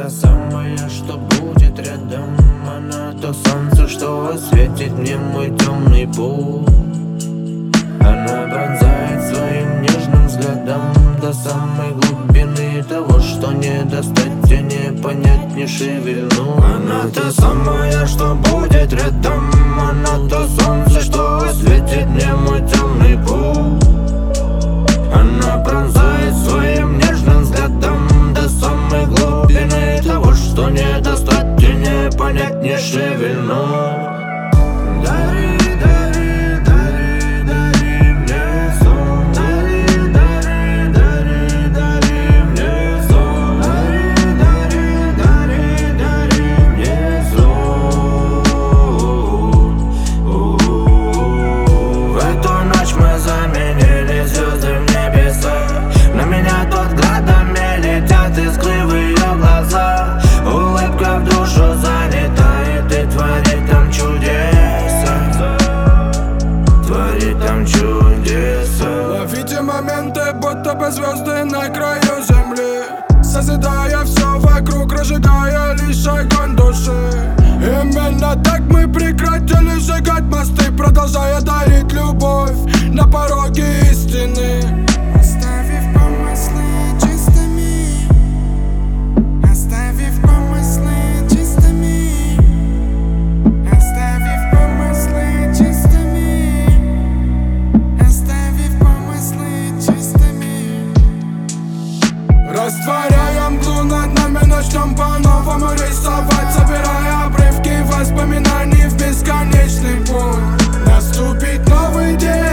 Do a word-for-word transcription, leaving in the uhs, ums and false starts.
та самая, что будет рядом. Она то солнце, что осветит мне мой темный путь. Она пронзает своим нежным взглядом до самой глубины того, что не достать и не понять, не шевельнуть. Она та самая, что будет рядом. Она то солнце, что осветит мне мой темный путь. Она пронзает своим нежным взглядом до самой глубины того, что не достать и не понять, не шевельнуть. Дари, дари, дари, дари мне сон. Дари, дари, дари, дари мне сон. Дари, дари, дари, дари мне сон. В эту ночь мы заменили звезды в небесах. На меня тут градами летят искры в ее глазах. Улыбка в душу залетает и творит там чудеса. Творит там чудеса. Ловите моменты, будто бы звезды на краю земли, созидая все вокруг, разжигая лишь огонь души. Именно так мы прекратили сжигать мосты, продолжая дарить любовь на пороге истины. Оставив помыслы чистыми, оставив помыслы чистыми, оставив помыслы чистыми, оставив помыслы чистыми. Растворяя мглу над нами, начнем по-новому рисовать, собирая обрывки воспоминаний в бесконечный путь. Наступит новый день.